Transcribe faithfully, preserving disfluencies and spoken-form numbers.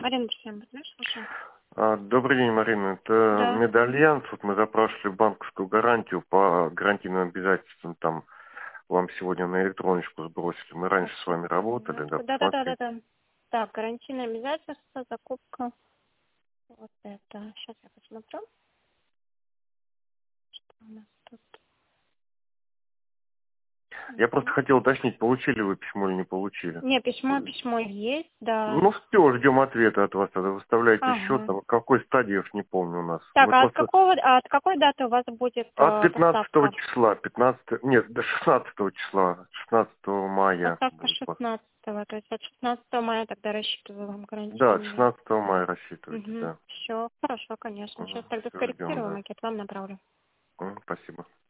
Марина Берсенова, знаешь, слушаю. А, Добрый день, Марина. Это Да. Медальянс. Вот мы запрашивали банковскую гарантию по гарантийным обязательствам. Там вам сегодня на электроночку сбросили. Мы раньше с вами работали, да, Да, да, да, да, посмотрите. да. Так, гарантийное обязательство, закупка. Вот это. Сейчас я посмотрю. Что у нас тут? Я просто хотел уточнить, получили вы письмо или не получили. Не, письмо, письмо есть, да. Ну все, ждем ответа от вас. Тогда выставляйте счет. Ага. Там, в какой стадии, я ж не помню у нас. Так, Мы а от просто какого, а от какой даты у вас будет от э, пятнадцатого поставка? числа, пятнадцатого, нет, до шестнадцатого числа, шестнадцатого мая. Поставка будет. шестнадцатого, то есть от шестнадцатого мая тогда рассчитываю вам Да, от гарантийный. шестнадцатого мая рассчитывайте, Угу. да. Все, хорошо, конечно. Сейчас тогда Все ждем, скорректирую, да. макет вам направлю. М, Спасибо.